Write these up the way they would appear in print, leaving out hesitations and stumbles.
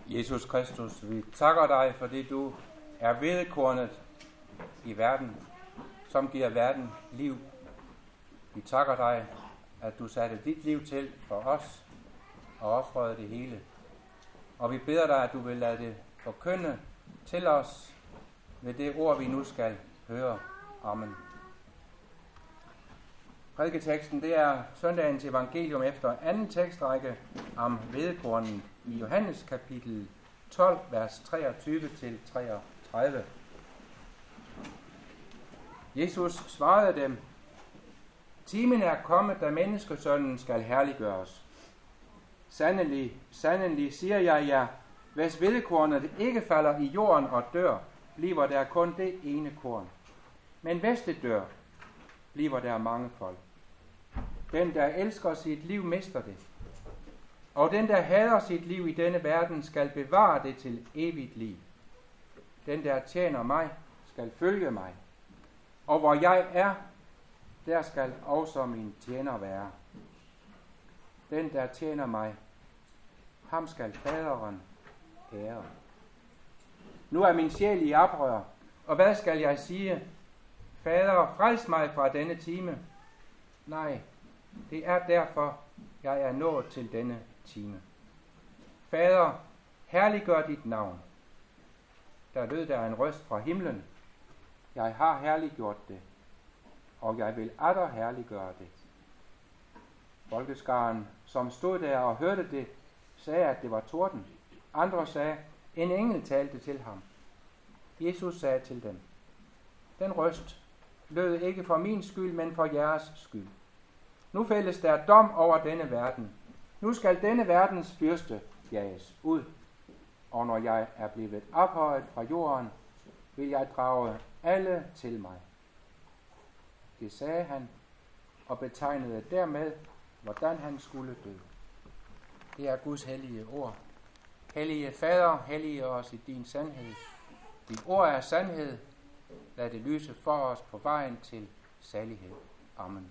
Jesus Kristus, vi takker dig, fordi du er hvedekornet i verden, som giver verden liv. Vi takker dig, at du satte dit liv til for os og ofrede det hele. Og vi beder dig, at du vil lade det forkynde til os ved det ord, vi nu skal høre. Amen. Prædiketeksten, det er søndagens evangelium efter anden tekstrække om hvedekornet i Johannes kapitel 12, vers 23-33. Jesus svarede dem: Timen er kommet, da menneskesønnen skal herliggøres. Sandelig, sandelig, siger jeg jer, hvis hvedekornet ikke falder i jorden og dør, bliver der kun det ene korn. Men hvis det dør, bliver der mange folk. Den, der elsker sit liv, mister det. Og den, der hader sit liv i denne verden, skal bevare det til evigt liv. Den, der tjener mig, skal følge mig. Og hvor jeg er, der skal også min tjener være. Den, der tjener mig, ham skal faderen ære. Nu er min sjæl i oprør, og hvad skal jeg sige? Fader, frels mig fra denne time. Nej, det er derfor, jeg er nået til denne time. Fader, herliggør dit navn. Der lød der en røst fra himlen. Jeg har herliggjort det, og jeg vil atter herliggøre det. Folkeskaren, som stod der og hørte det, sagde, at det var torden. Andre sagde, en engel talte til ham. Jesus sagde til dem: Den røst lød ikke for min skyld, men for jeres skyld. Nu fældes der dom over denne verden. Nu skal denne verdens fyrste jages ud. Og når jeg er blevet ophøjet fra jorden, vil jeg drage alle til mig. Det sagde han, og betegnede dermed, hvordan han skulle dø. Det er Guds hellige ord. Hellige Fader, hellige os i din sandhed. Dit ord er sandhed. Lad det lyse for os på vejen til salighed. Amen.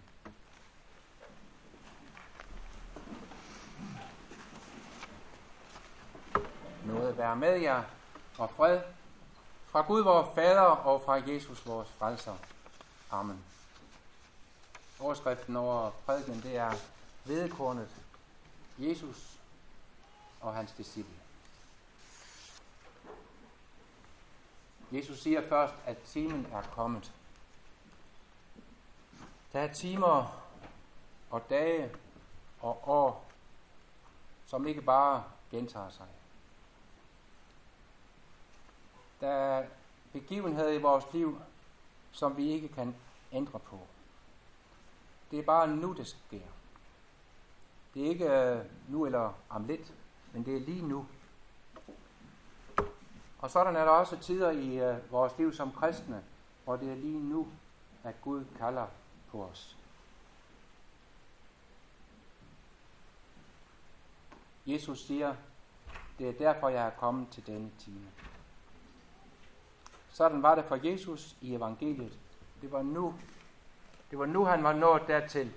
Nåde være med jer, og fred fra Gud vores Fader og fra Jesus vores Frelser. Amen. Overskriften over prædiken, det er hvedekornet, Jesus og hans disciple. Jesus siger først, at timen er kommet. Der er timer og dage og år, som ikke bare gentager sig. Der er begivenheder i vores liv, som vi ikke kan ændre på. Det er bare nu, det sker. Det er ikke nu eller om lidt, men det er lige nu. Og sådan er der også tider i vores liv som kristne, hvor det er lige nu, at Gud kalder på os. Jesus siger, det er derfor, jeg er kommet til denne time. Sådan var det for Jesus i evangeliet. Det var nu, han var nået dertil.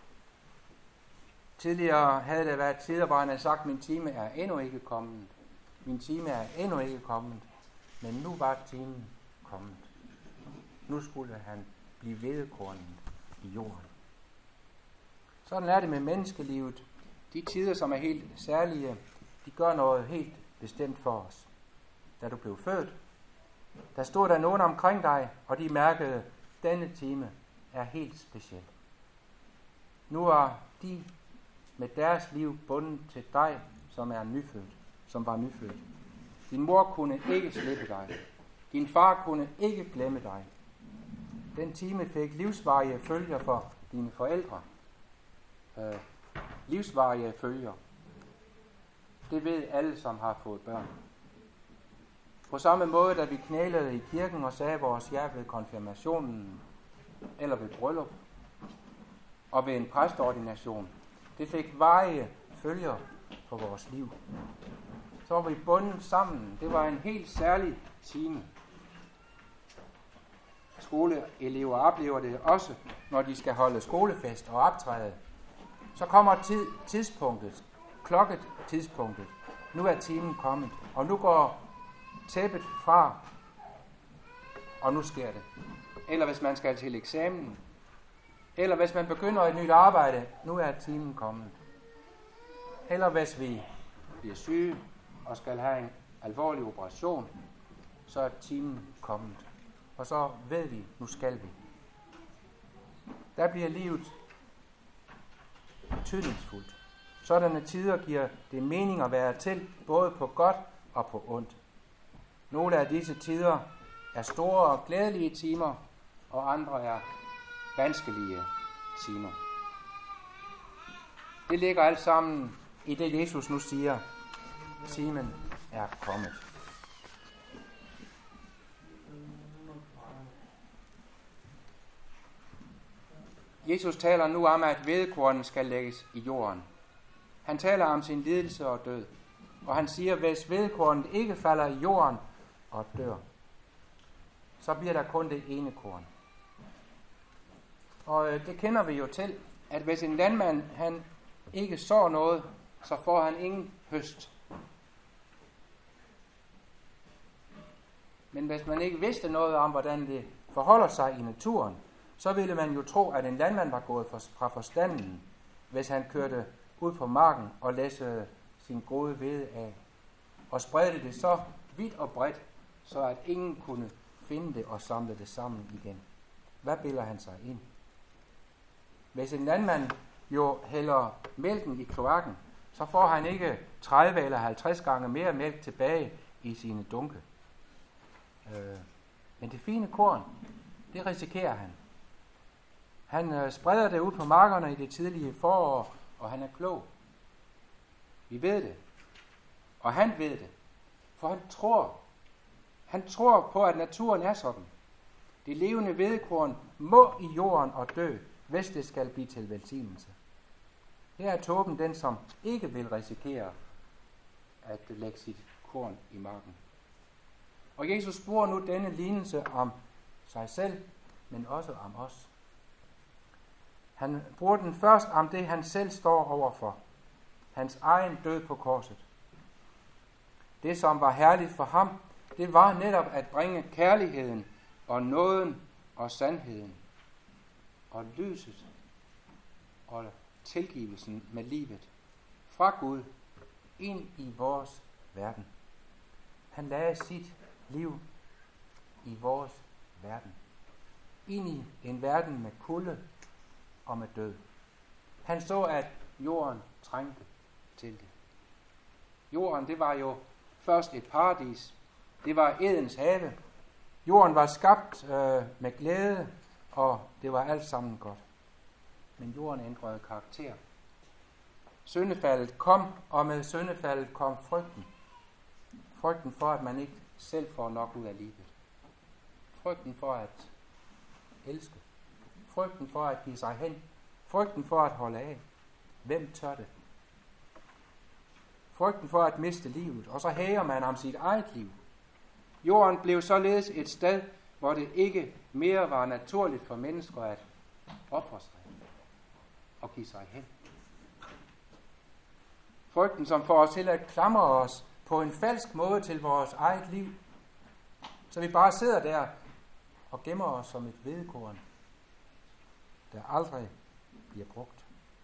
Tidligere havde der været tider, hvor han havde sagt, min time er endnu ikke kommet. Min time er endnu ikke kommet. Men nu var timen kommet. Nu skulle han blive hvedekornet i jorden. Sådan er det med menneskelivet. De tider, som er helt særlige, de gør noget helt bestemt for os. Da du blev født, der stod der nogen omkring dig, og de mærkede, at denne time er helt speciel. Nu er de med deres liv bundet til dig, som var nyfødt. Din mor kunne ikke slippe dig. Din far kunne ikke glemme dig. Den time fik livsvarige følger for dine forældre. Livsvarige følger. Det ved alle, som har fået børn. På samme måde, da vi knælede i kirken og sagde vores ja ved konfirmationen, eller ved bryllup, og ved en præsteordination, det fik varige følger for vores liv. Så var vi bundet sammen. Det var en helt særlig time. Skoleelever oplever det også, når de skal holde skolefest og optræde. Så kommer tidspunktet, klokketidspunktet, nu er timen kommet, og nu går tæppet fra, og nu sker det. Eller hvis man skal til eksamen, eller hvis man begynder et nyt arbejde, nu er timen kommet. Eller hvis vi bliver syge og skal have en alvorlig operation, så er timen kommet. Og så ved vi, nu skal vi. Der bliver livet betydningsfuldt. Sådanne tider giver det mening at være til, både på godt og på ondt. Nogle af disse tider er store og glædelige timer, og andre er vanskelige timer. Det ligger alt sammen i det, Jesus nu siger. Timen er kommet. Jesus taler nu om, at hvedekornen skal lægges i jorden. Han taler om sin lidelse og død. Og han siger, at hvis hvedekornet ikke falder i jorden og dør, så bliver der kun det ene korn. Og det kender vi jo til, at hvis en landmand han ikke sår noget, så får han ingen høst. Men hvis man ikke vidste noget om, hvordan det forholder sig i naturen, så ville man jo tro, at en landmand var gået fra forstanden, hvis han kørte ud på marken og læssede sin gode hvede af, og spredte det så vidt og bredt, så at ingen kunne finde det og samle det sammen igen. Hvad bilder han sig ind? Hvis en landmand jo hælder mælken i kloakken, så får han ikke 30 eller 50 gange mere mælk tilbage i sine dunke. Men det fine korn, det risikerer han. Han spreder det ud på markerne i det tidlige forår, og han er klog. Vi ved det. Og han ved det. For han tror på, at naturen er sådan. Det levende hvedekorn må i jorden og dø, hvis det skal blive til velsignelse. Her er tåben den, som ikke vil risikere at lægge sit korn i marken. Og Jesus bruger nu denne lignelse om sig selv, men også om os. Han bruger den først om det, han selv står overfor. Hans egen død på korset. Det, som var herligt for ham, det var netop at bringe kærligheden og nåden og sandheden og lyset og tilgivelsen med livet fra Gud ind i vores verden. Han lagde sit liv i vores verden. Ind i en verden med kulde og med død. Han så, at jorden trængte til det. Jorden, det var jo først et paradis. Det var Edens have. Jorden var skabt med glæde, og det var alt sammen godt. Men jorden ændrede karakter. Syndefaldet kom, og med syndefaldet kom frygten. Frygten for, at man ikke selv får nok ud af livet. Frygten for at elske. Frygten for at give sig hen. Frygten for at holde af. Hvem tør det? Frygten for at miste livet, og så hæger man om sit eget liv. Jorden blev således et sted, hvor det ikke mere var naturligt for mennesker at ofre sig og give sig hen. Frygten, som får os til at klamre os på en falsk måde til vores eget liv, så vi bare sidder der og gemmer os som et hvedekorn, der aldrig bliver brugt.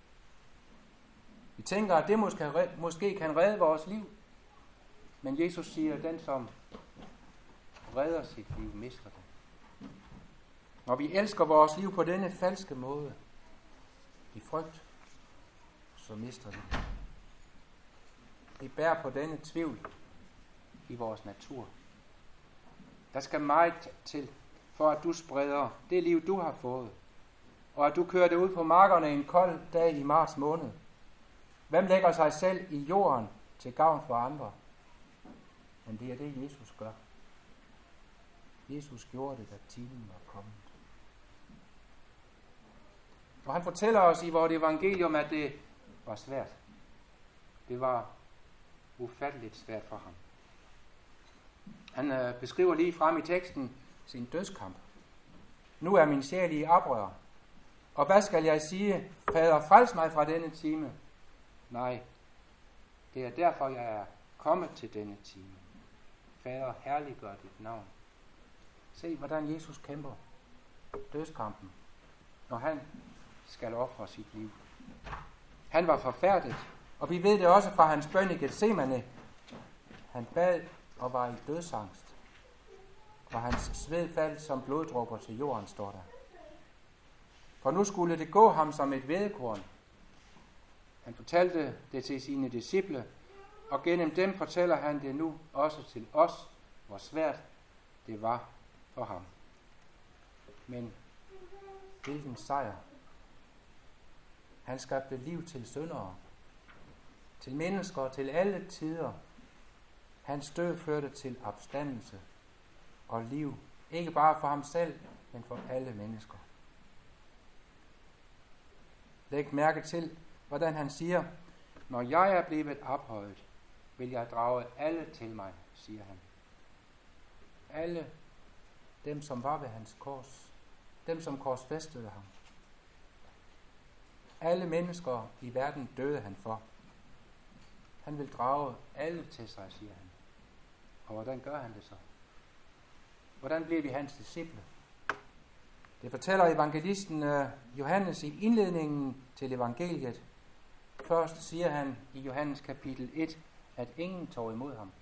Vi tænker, at det måske kan redde vores liv, men Jesus siger, at den, som redder sit liv, mister det. Når vi elsker vores liv på denne falske måde, i frygt, så mister vi det. Vi bærer på denne tvivl i vores natur. Der skal meget til, for at du spreder det liv, du har fået, og at du kører det ud på markerne en kold dag i marts måned. Hvem lægger sig selv i jorden til gavn for andre? Men det er det, Jesus gør. Jesus gjorde det, da timen var kommet. Og han fortæller os i vores evangelium, at det var svært. Det var ufatteligt svært for ham. Han beskriver lige frem i teksten sin dødskamp. Nu er min sjæl i oprør. Og hvad skal jeg sige? Fader, frels mig fra denne time. Nej, det er derfor, jeg er kommet til denne time. Fader, herliggør dit navn. Se, hvordan Jesus kæmper dødskampen, når han skal ofre sit liv. Han var forfærdet, og vi ved det også fra hans bøn i Getsemane. Han bad og var i dødsangst, og hans sved faldt som bloddråber til jorden, står der. For nu skulle det gå ham som et hvedekorn. Han fortalte det til sine disciple, og gennem dem fortæller han det nu også til os, hvor svært det var for ham. Men hvilken sejr! Han skabte liv til syndere, til mennesker, til alle tider. Hans død førte til opstandelse og liv, ikke bare for ham selv, men for alle mennesker. Læg mærke til, hvordan han siger, når jeg er blevet ophøjet, vil jeg drage alle til mig, siger han. Alle dem, som var ved hans kors, dem, som korsfæstede ham. Alle mennesker i verden døde han for. Han vil drage alle til sig, siger han. Og hvordan gør han det så? Hvordan bliver vi hans disciple? Det fortæller evangelisten Johannes i indledningen til evangeliet. Først siger han i Johannes kapitel 1, at ingen tog imod ham.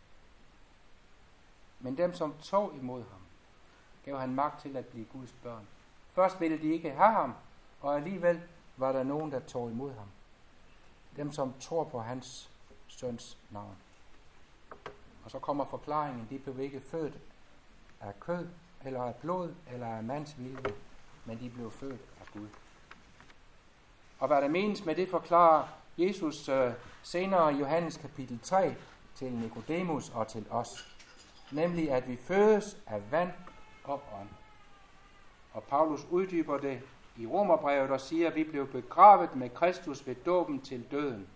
Men dem, som tog imod ham, gav han magt til at blive Guds børn. Først ville de ikke have ham, og alligevel var der nogen, der tog imod ham. Dem, som tror på hans søns navn. Og så kommer forklaringen, de blev ikke født af kød, eller af blod, eller af mands vilje, men de blev født af Gud. Og hvad der menes med det, forklarer Jesus senere i Johannes kapitel 3 til Nikodemus og til os. Nemlig at vi fødes af vand og ånd. Og Paulus uddyber det i Romerbrevet og siger, at vi blev begravet med Kristus ved dåben til døden.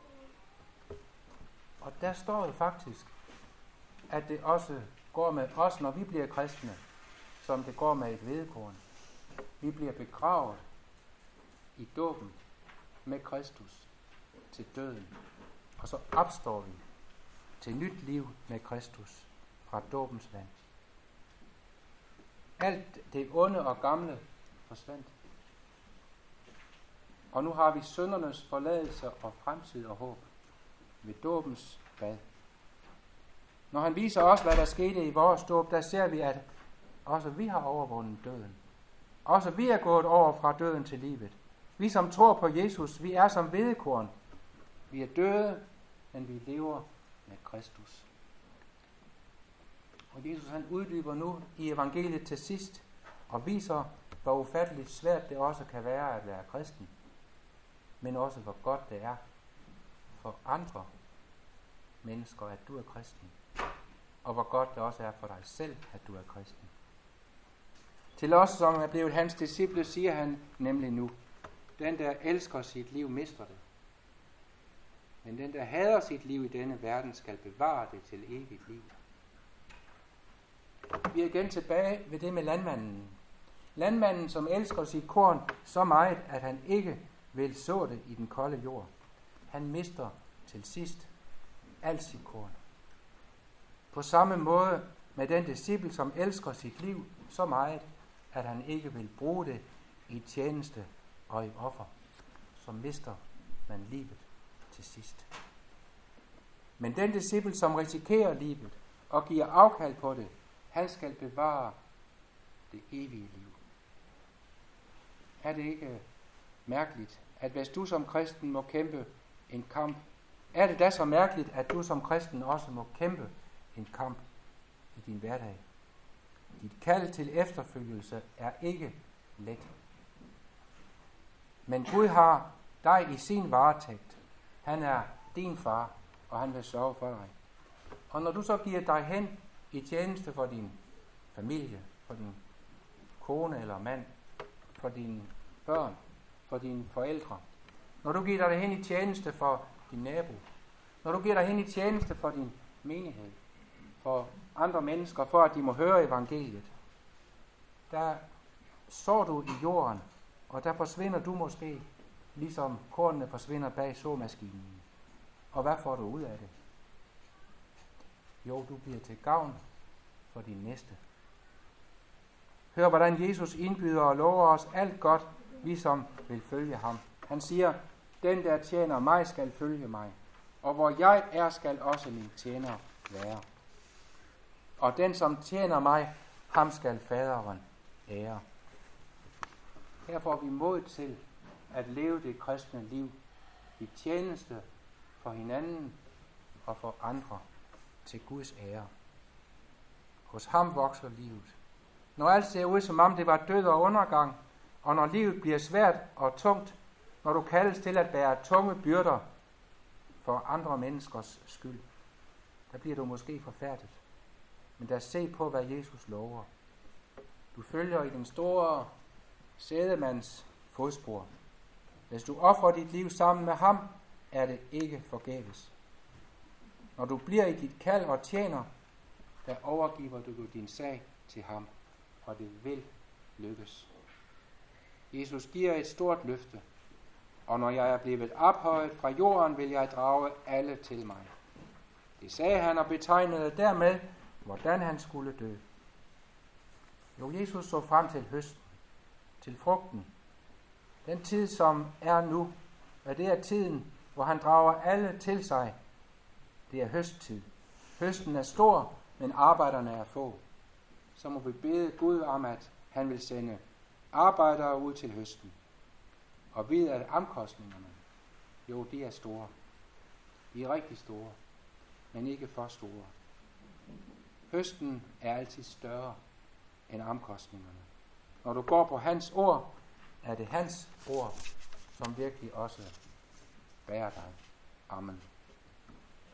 Og der står jo faktisk, at det også går med os, når vi bliver kristne, som det går med et hvedekorn. Vi bliver begravet i dåben med Kristus til døden, og så opstår vi til nyt liv med Kristus fra dåbens vand. Alt det onde og gamle forsvandt. Og nu har vi syndernes forladelse og fremtid og håb ved dåbens bad. Når han viser os, hvad der skete i vores dåb, der ser vi, at også vi har overvundet døden. Også vi er gået over fra døden til livet. Vi som tror på Jesus, vi er som hvedekorn. Vi er døde, men vi lever med Kristus. Og Jesus han uddyber nu i evangeliet til sidst og viser, hvor ufatteligt svært det også kan være at være kristen. Men også hvor godt det er for andre mennesker, at du er kristen. Og hvor godt det også er for dig selv, at du er kristen. Til os, som er blevet hans disciple, siger han nemlig nu, den der elsker sit liv, mister det. Men den der hader sit liv i denne verden, skal bevare det til evigt liv. Vi er igen tilbage ved det med landmanden. Landmanden, som elsker sit korn så meget, at han ikke vil så det i den kolde jord. Han mister til sidst alt sit korn. På samme måde med den disciple, som elsker sit liv så meget, at han ikke vil bruge det i tjeneste og i offer, så mister man livet til sidst. Men den disciple, som risikerer livet og giver afkald på det, han skal bevare det evige liv. Er det ikke mærkeligt, at hvis du som kristen må kæmpe en kamp, er det da så mærkeligt, at du som kristen også må kæmpe en kamp i din hverdag? Dit kald til efterfølgelse er ikke let. Men Gud har dig i sin varetægt. Han er din far, og han vil sørge for dig. Og når du så giver dig hen i tjeneste for din familie, for din kone eller mand, for dine børn, for dine forældre, når du giver dig hen i tjeneste for din nabo, når du giver dig hen i tjeneste for din menighed, for andre mennesker, for at de må høre evangeliet, der sår du i jorden, og der forsvinder du måske, ligesom kornene forsvinder bag såmaskinen. Og hvad får du ud af det? Jo, du bliver til gavn for din næste. Hør, hvordan Jesus indbyder og lover os alt godt, vi som vil følge ham. Han siger, den der tjener mig skal følge mig, og hvor jeg er, skal også min tjener være. Og den som tjener mig, ham skal faderen ære. Her får vi mod til at leve det kristne liv i tjeneste for hinanden og for andre til Guds ære. Hos ham vokser livet. Når alt ser ud, som om det var død og undergang, og når livet bliver svært og tungt, når du kaldes til at bære tunge byrder for andre menneskers skyld, der bliver du måske forfærdet. Men der se på, hvad Jesus lover. Du følger i den store sædemands fodspor. Hvis du ofrer dit liv sammen med ham, er det ikke forgæves. Når du bliver i dit kald og tjener, der overgiver du din sag til ham, og det vil lykkes. Jesus giver et stort løfte, og når jeg er blevet ophøjet fra jorden, vil jeg drage alle til mig. Det sagde han og betegnede dermed, hvordan han skulle dø. Jo, Jesus så frem til høsten, til frugten. Den tid, som er nu, og det er tiden, hvor han drager alle til sig. Det er høsttid. Høsten er stor, men arbejderne er få. Så må vi bede Gud om, at han vil sende arbejdere ud til høsten. Og vide, at omkostningerne, jo, de er store. De er rigtig store, men ikke for store. Høsten er altid større end omkostningerne. Når du går på hans ord, er det hans ord, som virkelig også bærer dig. Amen.